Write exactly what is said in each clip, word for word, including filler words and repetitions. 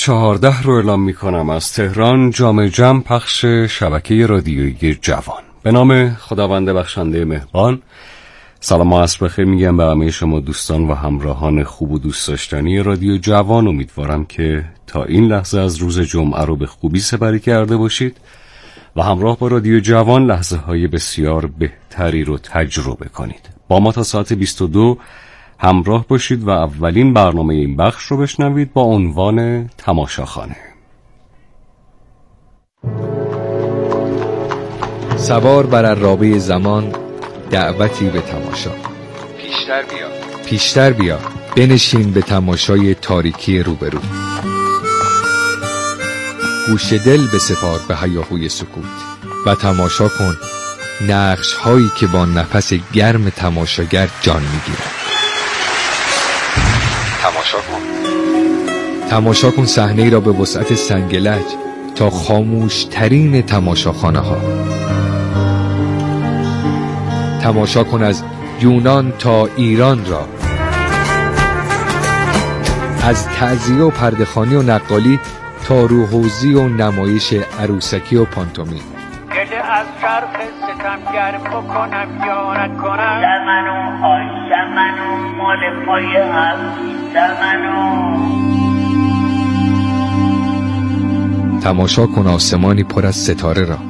چهارده رو اعلام می کنم از تهران، جام جم پخش شبکه رادیویی جوان. به نام خداوند بخشنده مهربان. سلام و عصر بخیر میگم به همه شما دوستان و همراهان خوب و دوست داشتنی رادیو جوان. امیدوارم که تا این لحظه از روز جمعه رو به خوبی سپری کرده باشید و همراه با رادیو جوان لحظه های بسیار بهتری رو تجربه کنید. با ما تا ساعت بیست و دو همراه باشید و اولین برنامه این بخش رو بشنوید با عنوان تماشاخانه. سوار بر عرابه زمان، دعوتی به تماشا. پیشتر بیا پیشتر بیا بنشین به تماشای تاریکی روبرو. گوش دل بسپار به هیاهوی سکوت و تماشا کن نقش هایی که با نفس گرم تماشاگر جان میگیرند. تماشا کن تماشا کن صحنه ای را به وسعت سنگلج تا خاموش ترین تماشاخانه ها. تماشا کن از یونان تا ایران را، از تعزیه و پرده‌خوانی و نقالی تا روحوزی و نمایش عروسکی و پانتومیم. گله از شرق ستمگر بکنم یارت کنم، دمنو آی دمنو مال پای عبدی دمنو. تماشا کن آسمانی پر از ستاره را.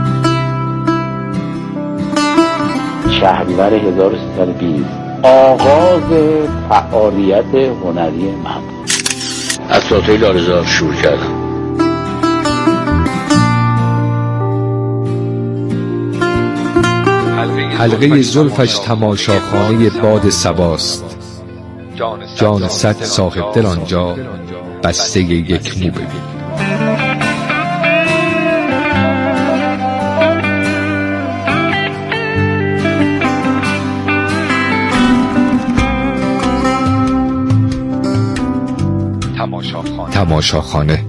شهریور هزار و سیصد و بیست آغاز فعالیت هنری من از ساتوی لارزار شروع کردم. حلقه زلفش تماشاخانه باد صباست، جان صد صاحب دل آنجا بسته یک مو ببین. تماشاخانه.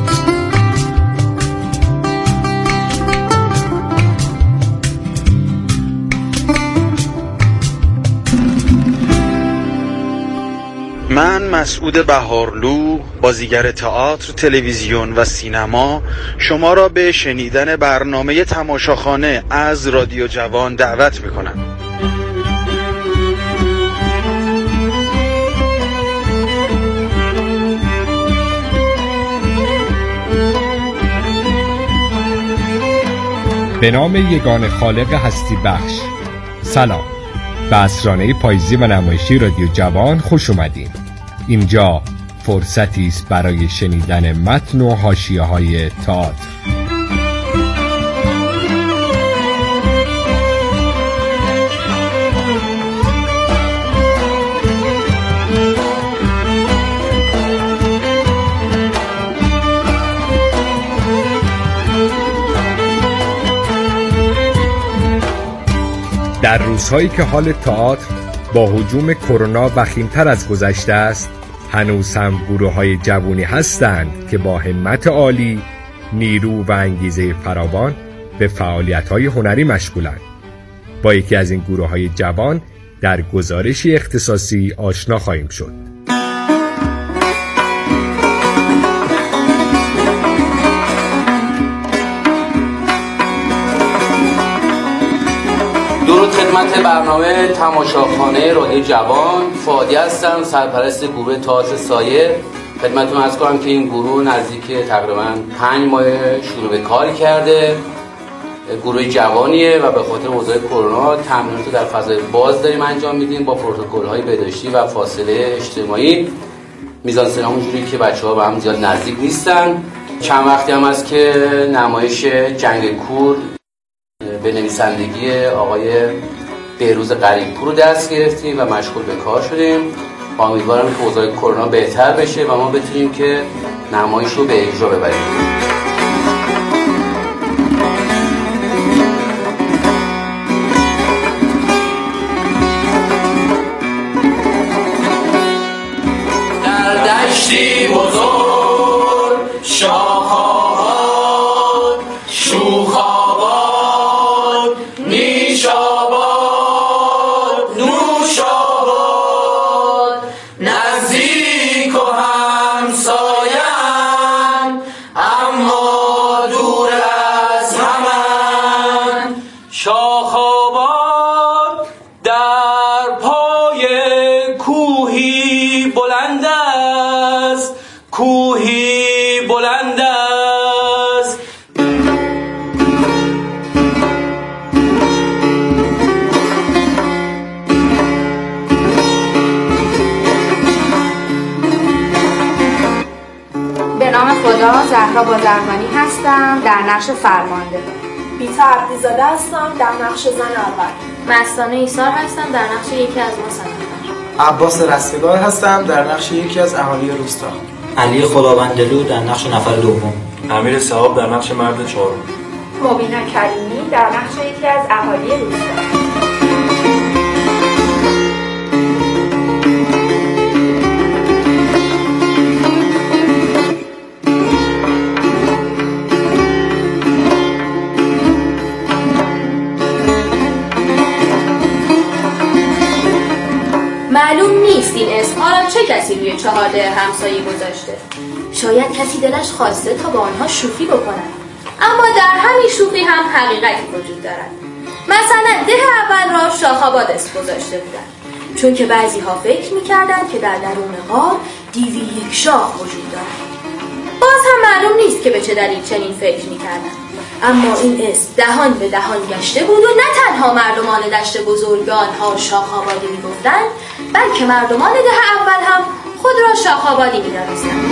من مسعود بهارلو، بازیگر تئاتر، تلویزیون و سینما، شما را به شنیدن برنامه تماشاخانه از رادیو جوان دعوت می‌کنم. به نام یگان خالق هستی بخش. سلام، به اسرانه پاییزی و نمایشی رادیو جوان خوش اومدین. اینجا فرصتی است برای شنیدن متن و حاشیه‌های تئاتر. در روزهایی که حال تئاتر با هجوم کرونا وخیم‌تر از گذشته است، هنوز هم گروه‌های جوانی هستند که با همت عالی، نیرو و انگیزه فراوان به فعالیت‌های هنری مشغولند. با یکی از این گروه‌های جوان در گزارشی اختصاصی آشنا خواهیم شد. درود خدمت برنامه تماشاخانه رادیو جوان. فادی هستم، سرپرست گروه تئاتر سایه. خدمتتون عرض کنم که این گروه نزدیک تقریبا پنج ماه شروع به کار کرده. گروه جوانیه و به خاطر اوضاع کرونا تمرینات در فضای باز داریم انجام میدیم با پروتکل‌های بهداشتی و فاصله اجتماعی. میزانسنمون جوری که بچه‌ها به هم زیاد نزدیک نیستن. چند وقتی هم هست که نمایش جنگ کور به نویسندگی آقای بهروز قریب‌پور رو دست گرفتیم و مشغول به کار شدیم. امیدوارم که اوضاع کرونا بهتر بشه و ما بتونیم که نمایش رو به اجرا ببریم. در دشتی بزرگ شاخ‌آباد شوخ‌آباد نیش‌آباد نوش‌آباد نزدیک و همسایه‌ام کوهی بلند است. به نام خدا، زهرا بازرگانی هستم در نقش فرمانده. بیتا عبدیزاده هستم در نقش زن اول. مستانه ایثار هستم در نقش یکی از ما سه نفر. عباس رستگار هستم در نقش یکی از اهالی روستا. علی خداوندلو در نقش نفر دوم. امیر صاحب در نقش مرد چهارم. مبینا کریمی در نقش یکی از اهالی روستا. معلوم نیست این اسم ها را چه کسی روی چهارده همسایه گذاشته. شاید کسی دلش خواسته تا با آنها شوخی بکند، اما در همین شوخی هم حقیقتی وجود دارد. مثلا ده اول را شاخ‌آباد اسم گذاشته بودند، چون که بعضی ها فکر می‌کردند که در درون غار دیوی یک شاخ وجود دارد. باز هم معلوم نیست که به چه دلیل چنین فکر می‌کردند، اما این اسم دهان به دهان گشته بود و نه تنها مردمان دشت بزرگ به آنها شاخ‌آبادی می‌گفتند، بلکه مردمان ده اول هم خود را شاخ‌آبادی می‌دانستند.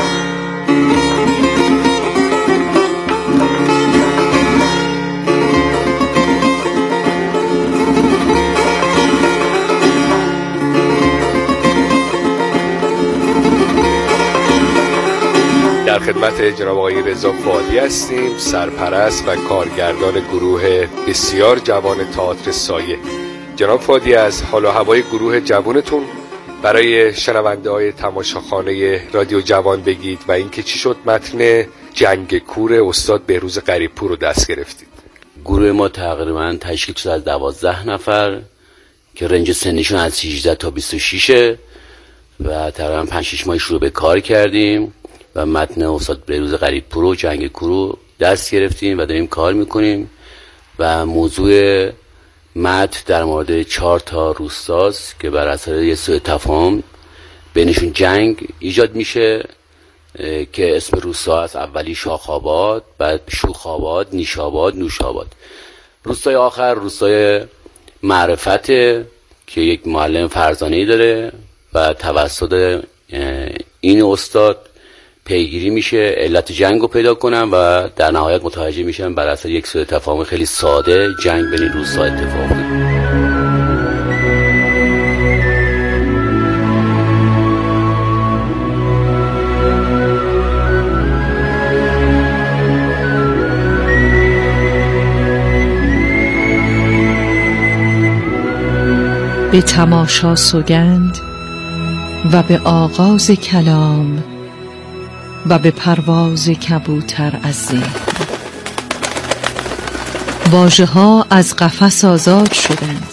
در خدمت جناب آقای رضا فادی هستیم، سرپرست و کارگردان گروه بسیار جوان تئاتر سایه. جناب فادی، از حال و هوای گروه جوانتون برای شنونده های تماشاخانه رادیو جوان بگید و اینکه چی شد متن جنگ کور استاد بهروز غریب‌پور رو دست گرفتید. گروه ما تقریبا تشکیل شده از دوازده نفر که رنج سنیشون از هجده تا بیست و شش و تقریبا پنج شش ماه شروع به کار کردیم و متن استاد بهروز غریب‌پور و جنگ کور رو دست گرفتیم و داریم کار میکنیم و موضوع متن در مورد چهار تا روستاست که بر اثر یه سوء تفاهم بینشون جنگ ایجاد میشه که اسم روستا از اولی شاخ‌آباد، بعد شوخ‌آباد، نیش‌آباد، نوش‌آباد. روستای آخر روستای معرفته که یک معلم فرزانه‌ای داره و توسط این استاد پیگیری میشه علت جنگ رو پیدا کنم و در نهایت متوجه میشم بر اثر یک سوء تفاهم خیلی ساده جنگ بین روستا اتفاق افتاد. به تماشا سوگند و به آغاز کلام و به پرواز کبوتر از ذهن. واژه ها از قفس آزاد شدند،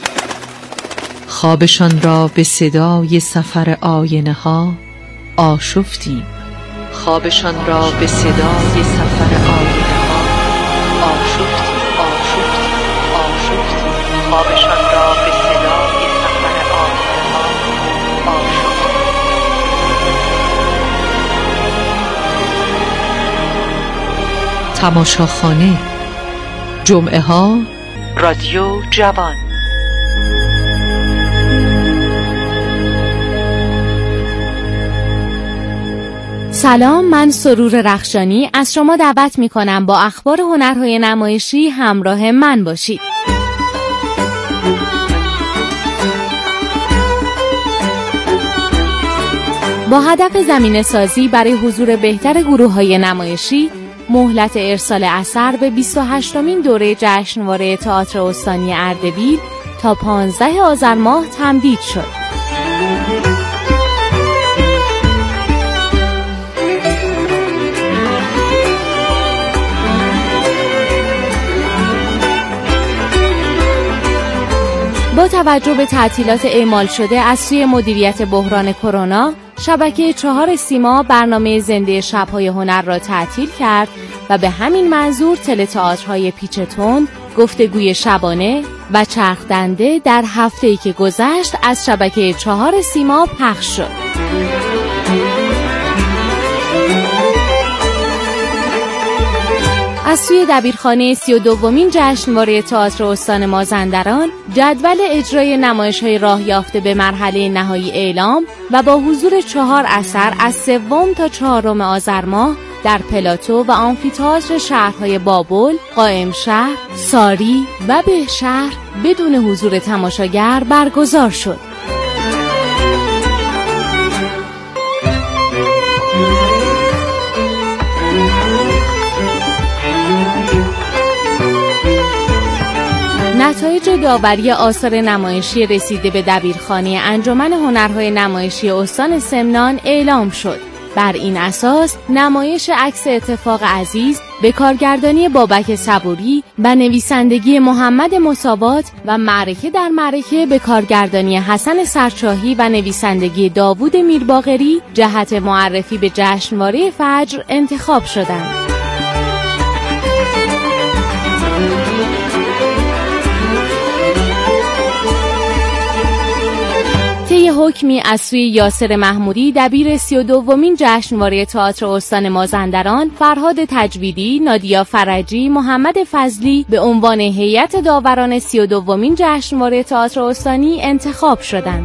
خوابشان را به صدای سفر آینه ها آشفتیم. خوابشان را به صدای سفر آینه ها آشفتیم آشفتیم آشفتیم خوابشان را به صدای سفر آینه ها آشفتیم. تماشاخانه، جمعه ها، رادیو جوان. سلام، من سرور رخشانی از شما دعوت می کنم با اخبار هنرهای نمایشی همراه من باشید. با هدف زمینه سازی برای حضور بهتر گروه‌های نمایشی، مهلت ارسال اثر به بیست و هشتمین دوره جشنواره تئاتر استانی اردبیل تا پانزده آذر ماه تمدید شد. با توجه به تعطیلات اعمال شده از سوی مدیریت بحران کرونا، شبکه چهار سیما برنامه زنده شب‌های هنر را تعطیل کرد و به همین منظور تله تئاترهای پیچ تند، گفتگوی شبانه و چرخدنده در هفته‌ای که گذشت از شبکه چهار سیما پخش شد. از سوی دبیرخانه سی و دومین جشنواره تئاتر استان مازندران جدول اجرای نمایش‌های راه یافته به مرحله نهایی اعلام و با حضور چهار اثر از سوم تا چهارم آذر ماه در پلاتو و آمفی‌تئاتر شهرهای بابل، قائمشهر، ساری و بهشهر بدون حضور تماشاگر برگزار شد. نتایج داوری آثار نمایشی رسیده به دبیرخانه انجمن هنرهای نمایشی استان سمنان اعلام شد. بر این اساس نمایش عکس اتفاق عزیز به کارگردانی بابک صبوری و نویسندگی محمد مساوات و معرکه در معرکه به کارگردانی حسن سرچاهی و نویسندگی داوود میرباقری جهت معرفی به جشنواره فجر انتخاب شدند. طی حکمی از سوی یاسر محمودی دبیر سی و دومین جشنواره تئاتر استان مازندران، فرهاد تجویدی، نادیا فرجی، محمد فضلی به عنوان هیئت داوران سی و دومین جشنواره تئاتر استانی انتخاب شدند.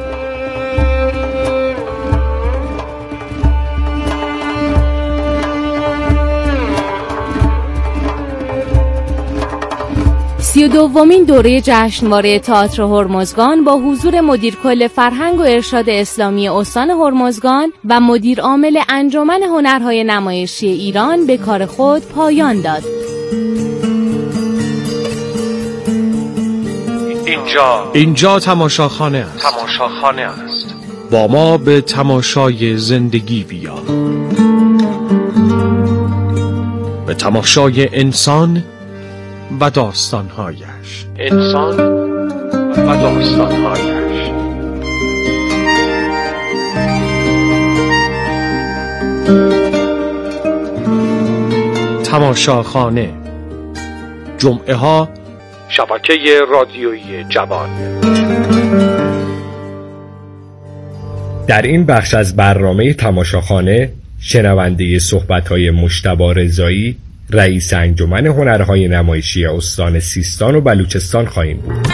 سی و دومین دوره جشنواره تئاتر هرمزگان با حضور مدیر کل فرهنگ و ارشاد اسلامی استان هرمزگان و مدیر عامل انجمن هنرهای نمایشی ایران به کار خود پایان داد. اینجا اینجا تماشاخانه است. تماشاخانه است. با ما به تماشای زندگی بیا، به تماشای انسان و داستانهایش. انسان و داستانهایش. تماشاخانه، جمعه ها شبکه رادیویی جوان. در این بخش از برنامه تماشاخانه شنونده صحبت‌های مجتبی رضایی، رئیس انجمن هنرهای نمایشی استان سیستان و بلوچستان خواهیم بود.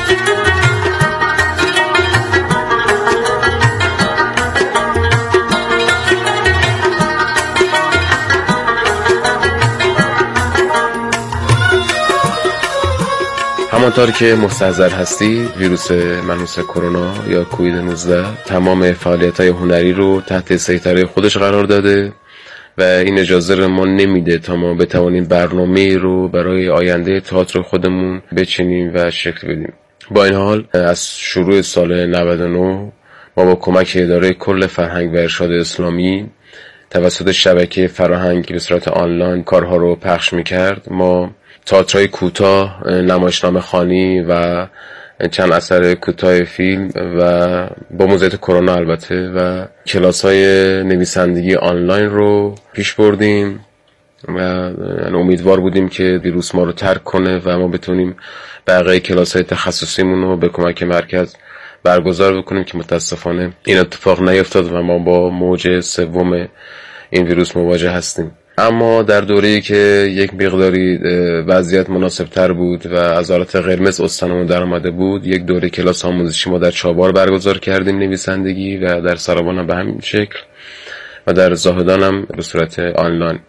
همانطور که مستحضر هستید، ویروس منحوس کرونا یا کووید نوزده تمام فعالیت‌های هنری رو تحت سیطره خودش قرار داده و این اجازه رو ما نمیده تا ما بتوانیم برنامه رو برای آینده تئاتر خودمون بچینیم و شکل بدیم. با این حال از شروع سال نود و نه ما با کمک اداره کل فرهنگ و ارشاد اسلامی توسط شبکه فرهنگ به صورت آنلاین کارها رو پخش میکرد. ما تئاترهای کوتاه، نمایشنامه خوانی و چند اثر کوتاه فیلم و با موضوعات کرونا البته و کلاس‌های نویسندگی آنلاین رو پیش بردیم و امیدوار بودیم که ویروس ما رو ترک کنه و ما بتونیم بقیه کلاس‌های تخصصیمون رو به کمک مرکز برگزار بکنیم که متاسفانه این اتفاق نیفتاد و ما با موج سوم این ویروس مواجه هستیم. اما در دوره‌ای که یک مقداری وضعیت مناسب‌تر بود و از حالت قرمز استانمون در آمده بود، یک دوره کلاس آموزشی ما در چابهار برگزار کردیم نویسندگی و در سرابان هم به همین شکل و در زاهدان هم به صورت آنلاین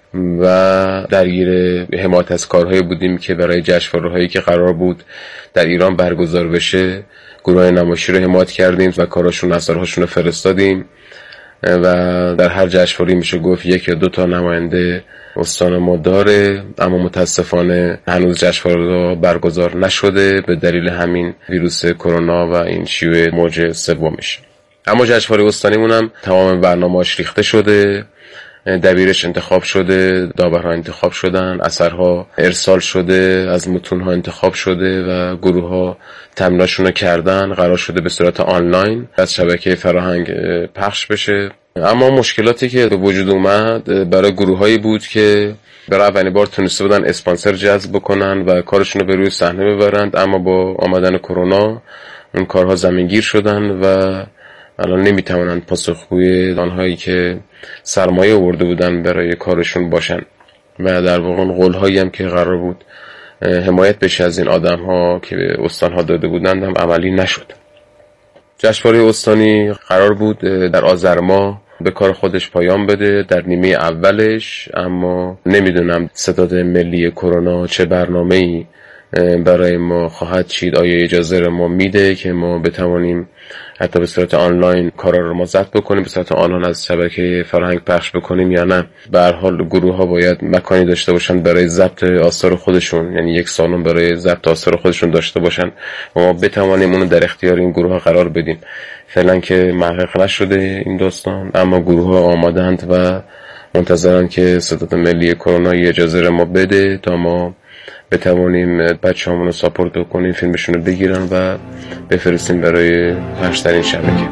و درگیر حمایت از کارهایی بودیم که برای جشنواره‌هایی که قرار بود در ایران برگزار بشه گروه نمایشی رو حمایت کردیم و کاراشون اثرهاشون رو فرستادیم و در هر جشنواره میشه گفت یک یا دو تا نماینده استان ما داره، اما متاسفانه هنوز جشنواره برگزار نشده به دلیل همین ویروس کرونا و این شیوع موج سومش. اما جشنواره استانیمون هم تمام برنامه‌اش ریخته شده، دبیرش انتخاب شده، داورها انتخاب شدن، اثرها ارسال شده، از متونها انتخاب شده و گروه‌ها تمریناشون رو کردن. قرار شده به صورت آنلاین از شبکه فرهنگ پخش بشه. اما مشکلاتی که به وجود اومد برای گروهایی بود که برای اولین بار تونسته بودن اسپانسر جذب بکنن و کارشون رو به روی صحنه ببرند، اما با آمدن کرونا اون کارها زمینگیر شدن و الان نمیتونن پاسخگوی آنهایی که سرمایه آورده بودن برای کارشون باشن و در واقع قول هایی هم که قرار بود حمایت بشه از این آدم ها که به استان ها داده بودند هم عملی نشد. جشنواره استانی قرار بود در آذر ماه به کار خودش پایان بده در نیمه اولش، اما نمیدونم ستاد ملی کرونا چه برنامه‌ای برای ما خواهد چید. آیا اجازه رو ما میده که ما بتوانیم حتی به صورت آنلاین کارا رو ما ضبط بکنیم، به صورت آنلاین از شبکه فرهنگ پخش بکنیم یا نه؟ به هر حال گروه ها باید مکانی داشته باشن برای ضبط آثار خودشون، یعنی یک سالن برای ضبط آثار خودشون داشته باشن و ما بتوانیم اونو در اختیار این گروه ها قرار بدیم. فعلا که محقق نشده این داستان، اما گروه ها آمادند و منتظرن که ستاد ملی کرونا اجازه رو ما بده تا ما بتوانیم بچه همون رو ساپورت بکنیم، فیلمشون رو بگیرن و بفرستیم برای پخش در این شبکه.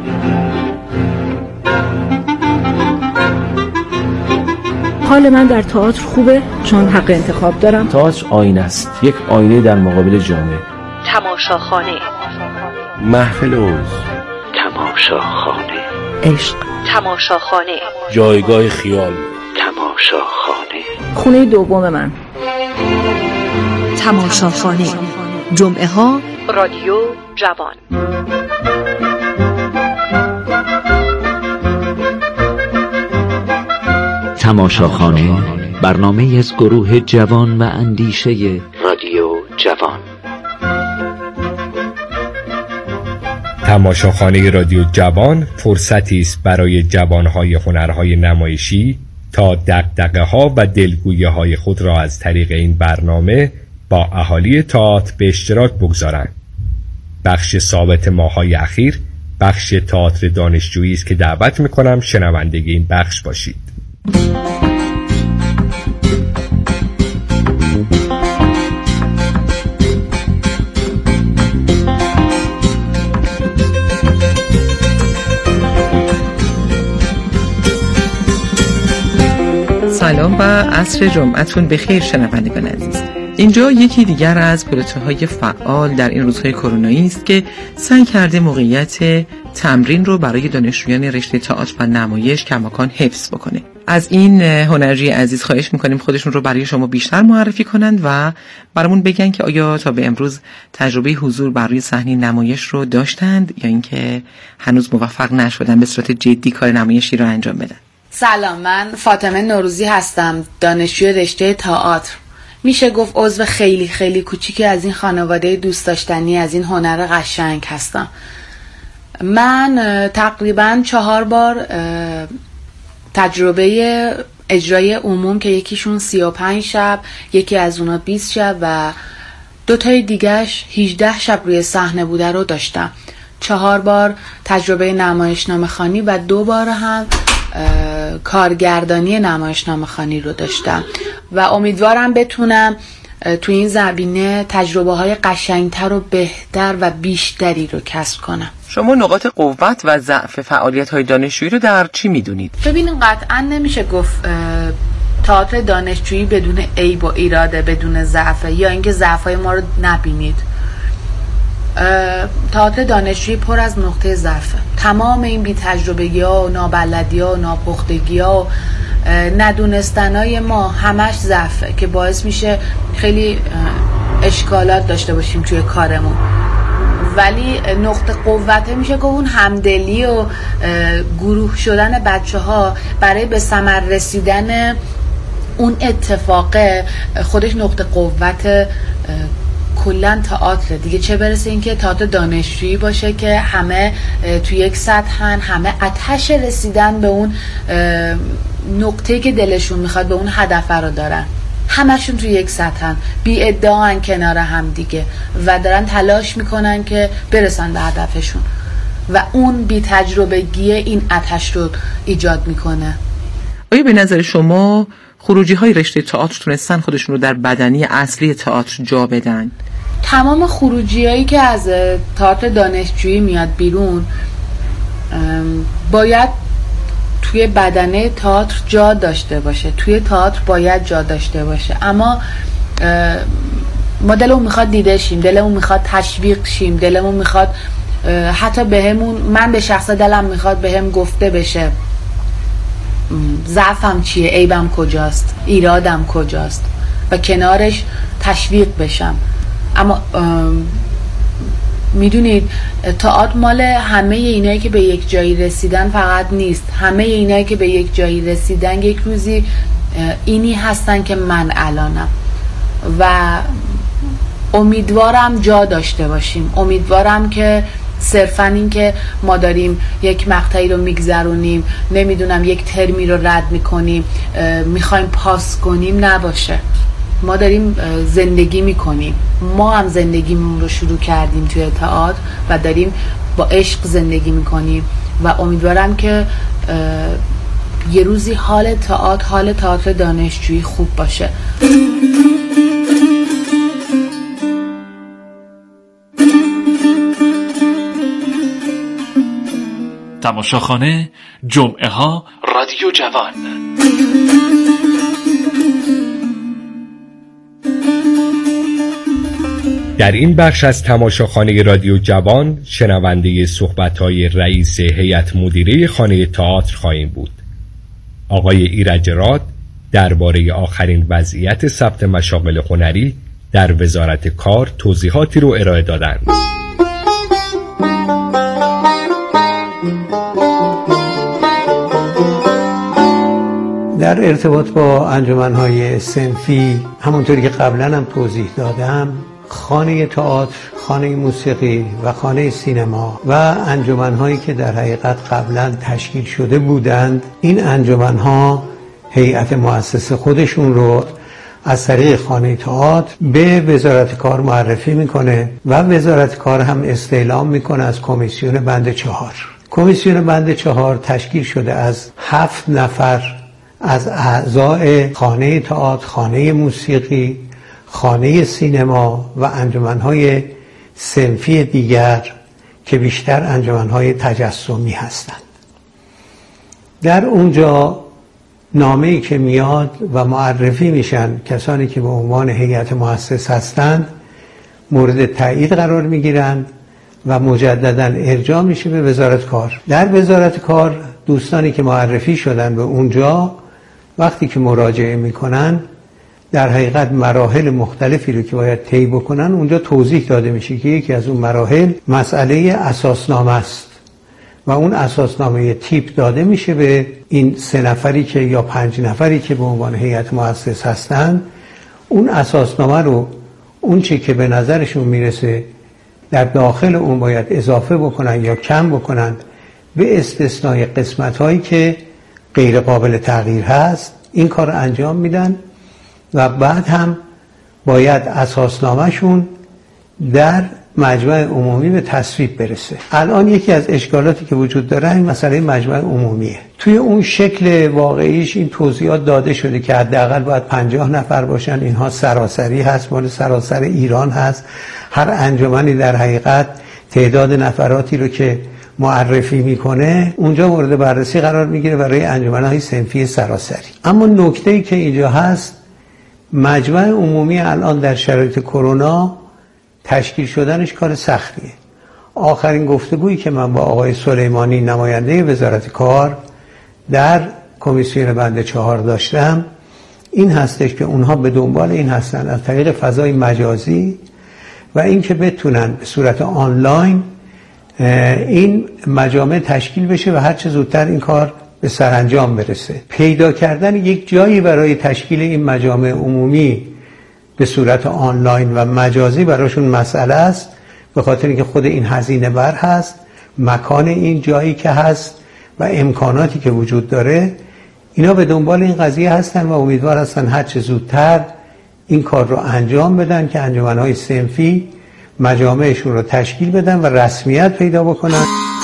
حال من در تئاتر خوبه چون حق انتخاب دارم. تئاتر آینه است، یک آینه در مقابل جامعه. تماشاخانه، محفل عرض، تماشاخانه، عشق، تماشاخانه، جایگاه خیال، تماشاخانه، خونه دوم من. تماشاخانه، جمعه ها رادیو جوان. تماشاخانه، برنامه از گروه جوان و اندیشه رادیو جوان. تماشاخانه رادیو جوان فرصتی است برای جوانهای هنرهای نمایشی تا دغدغه‌ها و دلگویی‌های خود را از طریق این برنامه با اهالی تئاتر به اشتراک بگذارند. بخش ثابت ماه‌های اخیر بخش تئاتر دانشجویی است که دعوت می‌کنم شنونده این بخش باشید. سلام و عصر جمعتون بخیر شنوندگان عزیز. اینجا یکی دیگر از پروژه‌های فعال در این روزهای کرونایی است که سعی کرده موقعیت تمرین رو برای دانشجویان رشته تئاتر و نمایش کماکان حفظ بکنه. از این هنرجوی عزیز خواهش می‌کنیم خودشون رو برای شما بیشتر معرفی کنند و برامون بگن که آیا تا به امروز تجربه حضور بر روی صحنه نمایش رو داشتند یا اینکه هنوز موفق نشدن به صورت جدی کار نمایشی رو انجام بدن. سلام، من فاطمه نوروزی هستم، دانشجوی رشته تئاتر. میشه گفت عضو خیلی خیلی کوچیکی از این خانواده دوست داشتنی از این هنر قشنگ هستم. من تقریبا چهار بار تجربه اجرای عموم که یکیشون سی و پنج شب، یکی از اونا بیست شب و دو تای دیگهش هجده شب روی صحنه بوده رو داشتم. چهار بار تجربه نمایشنامه خوانی و دو بار هم کارگردانی نمایشنامه خوانی رو داشتم و امیدوارم بتونم تو این زمینه تجربه های قشنگتر و بهتر و بیشتری رو کسب کنم. شما نقاط قوت و ضعف فعالیت های دانشجویی رو در چی میدونید؟ ببینید، قطعا نمیشه گفت تئاتر دانشجویی بدون عیب و ایراده، بدون ضعف یا اینکه ضعف های ما رو نبینید. تئاتر دانشجویی پر از نقطه ضعفه. تمام این بی تجربگی ها و نابلدی ها و ناپختگی ها و ندونستن های ما همش ضعفه که باعث میشه خیلی اشکالات داشته باشیم توی کارمون. ولی نقطه قوته میشه که اون همدلی و گروه شدن بچه ها برای به ثمر رسیدن اون اتفاقه خودش نقطه قوت کلن تئاتر دیگه. چه برسه این که تئاتر دانشجویی باشه که همه توی یک سطحن، همه آتش رسیدن به اون نقطه‌ای که دلشون میخواد، به اون هدف رو دارن، همشون توی یک سطحن، بی ادعان کنار هم دیگه و دارن تلاش میکنن که برسن به هدفشون و اون بی تجربگی این آتش رو ایجاد میکنه. آیا به نظر شما خروجی های رشته تئاتر تونستن خودشون رو در بدنی اصلی تئاتر جا بدن؟ تمام خروجی هایی که از تئاتر دانشجویی میاد بیرون باید توی بدنه تئاتر جا داشته باشه، توی تئاتر باید جا داشته باشه. اما ما دلمون میخواد دیده شیم، دلمون میخواد تشویق شیم، دلمون میخواد حتی بهمون، من به شخص دلم میخواد بهم گفته بشه ضعفم چیه، عیبم کجاست، ایرادم کجاست و کنارش تشویق بشم. اما میدونید تئاتر مال همه اینایی که به یک جایی رسیدن فقط نیست. همه اینایی که به یک جایی رسیدن یک روزی اینی هستن که من الانم و امیدوارم جا داشته باشیم. امیدوارم که صرفا این که ما داریم یک مقطعی رو میگذرونیم، نمیدونم یک ترمی رو رد میکنیم، میخوایم پاس کنیم نباشه. ما داریم زندگی میکنیم. ما هم زندگیمون رو شروع کردیم توی تئاتر و داریم با عشق زندگی میکنیم و امیدوارم که یه روزی حال تئاتر حال تئاتر دانشجویی خوب باشه. تماشاخانه جمعه ها رادیو جوان. در این بخش از تماشاخانه رادیو جوان شنونده صحبت‌های رئیس هیئت مدیره خانه تئاتر خواهیم بود. آقای ایرج راد درباره آخرین وضعیت ثبت مشاغل هنری در وزارت کار توضیحاتی رو ارائه دادند. در ارتباط با انجمن‌های صنفی همونطوری که قبلا هم توضیح دادم، خانه تئاتر، خانه موسیقی و خانه سینما و انجمن‌هایی که در حقیقت قبلا تشکیل شده بودند، این انجمن‌ها هیئت مؤسسه خودشون رو از طریق خانه تئاتر به وزارت کار معرفی میکنه و وزارت کار هم استعلام میکنه از کمیسیون بند چهار. کمیسیون بند چهار تشکیل شده از هفت نفر از اعضای خانه تئاتر، خانه موسیقی، خانه سینما و انجمن‌های صنفی دیگر که بیشتر انجمن‌های تجسمی هستند. در اونجا نامه‌ای که میاد و معرفی میشن کسانی که به عنوان هیئت مؤسس هستند مورد تایید قرار میگیرند و مجددا ارجاع میشه به وزارت کار. در وزارت کار دوستانی که معرفی شدن به اونجا وقتی که مراجعه میکنن در حقیقت مراحل مختلفی رو که باید طی بکنن اونجا توضیح داده میشه که یکی از اون مراحل مسئله اساسنامه است و اون اساسنامه تیپ داده میشه به این سه نفری که یا پنج نفری که به عنوان هیئت مؤسس هستن. اون اساسنامه رو اون چی که به نظرشون میرسه در داخل اون باید اضافه بکنن یا کم بکنن به استثنای قسمت هایی که غیر قابل تغییر هست این کار انجام میدن و بعد هم باید اساسنامه‌شون در مجمع عمومی به تصویب برسه. الان یکی از اشکالاتی که وجود داره این مسئله مجمع عمومیه. توی اون شکل واقعیش این توضیحات داده شده که حداقل باید پنجاه نفر باشن. اینها سراسری هست، مال سراسر ایران هست. هر انجمنی در حقیقت تعداد نفراتی رو که معرفی میکنه اونجا مورد بررسی قرار میگیره برای انجمن‌های صنفی سراسری. اما نکته‌ای که اینجا هست، مجمع عمومی الان در شرایط کرونا تشکیل شدنش کار سختیه. آخرین گفتگویی که من با آقای سلیمانی نماینده وزارت کار در کمیسیون بند چهار داشتم این هستش که اونها به دنبال این هستن از طریق فضای مجازی و این که بتونن به صورت آنلاین این مجامع تشکیل بشه و هر چه زودتر این کار به سرانجام برسه. پیدا کردن یک جایی برای تشکیل این مجامع عمومی به صورت آنلاین و مجازی براشون مسئله است، به خاطر اینکه خود این هزینه بر هست، مکان این جایی که هست و امکاناتی که وجود داره. اینا به دنبال این قضیه هستن و امیدوار هستن هر چه زودتر این کار رو انجام بدن که انجمن‌های صنفی مجامعشون رو تشکیل بدن و رسمیت پیدا بکنن.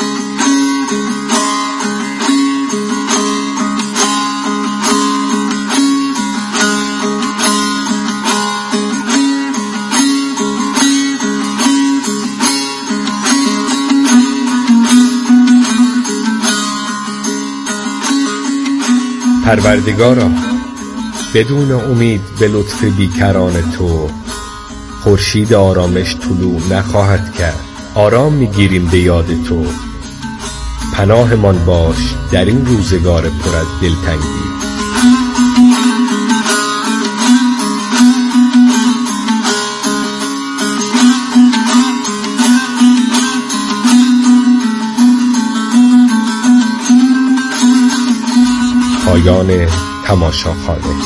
پروردگارا بدون امید به لطف بیکران تو خورشید آرامش طلوع نخواهد کرد. آرام میگیریم به یاد تو پناهمان باش در این روزگار پر از دلتنگی. پایان تماشاخانه.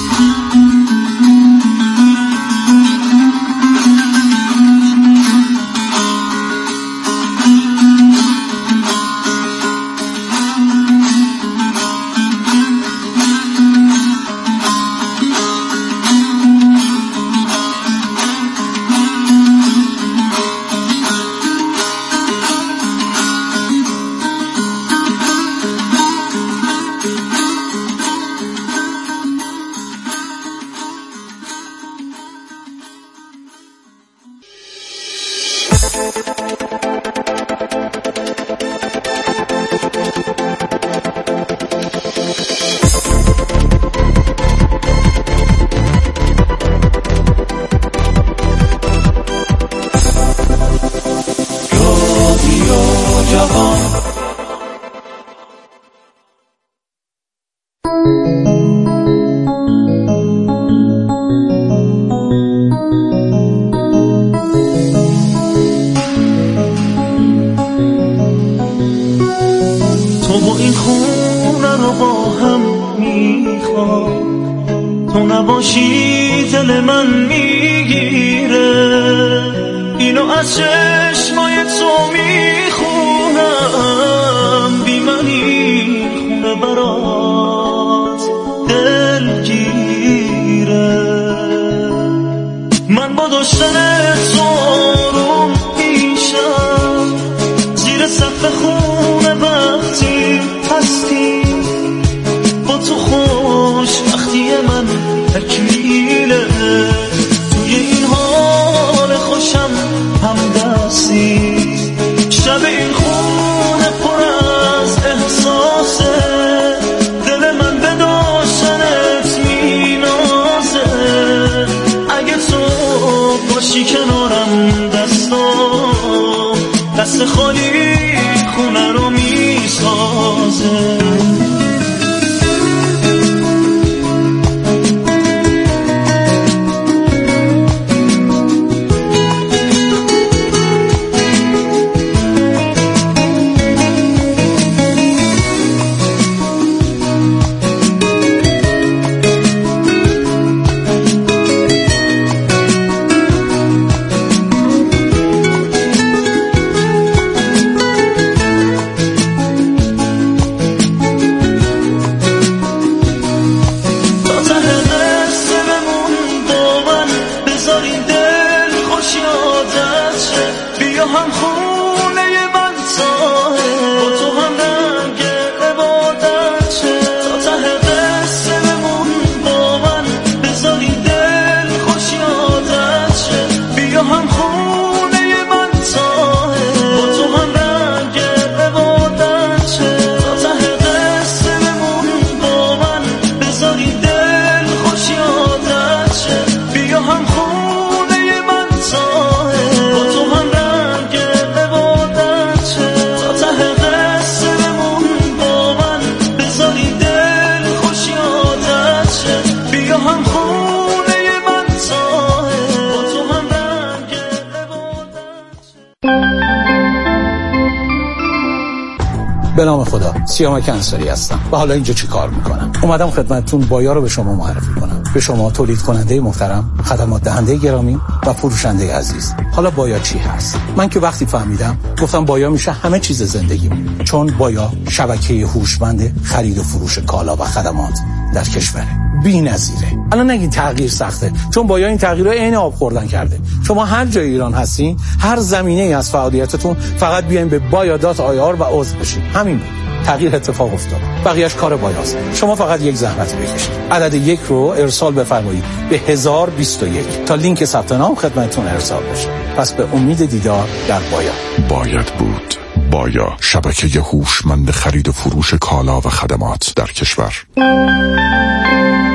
به نام خدا، سیامک انصاری هستم و حالا اینجا چی کار میکنم؟ اومدم خدمتتون بایا رو به شما معرفی کنم. به شما تولید کننده محترم، خدمات دهنده گرامی و فروشنده عزیز. حالا بایا چی هست؟ من که وقتی فهمیدم گفتم بایا میشه همه چیز زندگیم، چون بایا شبکه هوشمند خرید و فروش کالا و خدمات در کشور بی‌نظیره. الان نگین تغییر سخته، چون بایا این تغییر رو عین آب خوردن کرده. شما هر جای ایران هستین، هر زمینه‌ای از فعالیتتون، فقط بیاین به بایا دات آی آر و عضو بشین. همین بود. تغییر اتفاق افتاد. بقیه‌اش کار بایاست. شما فقط یک زحمت بکشید. عدد یک رو ارسال بفرمایید به هزار و بیست و یک تا لینک ثبت نام خدمتتون ارسال بشه. پس به امید دیدار در بایا. باید بود. بایا، شبکه هوشمند خرید و فروش کالا و خدمات در کشور.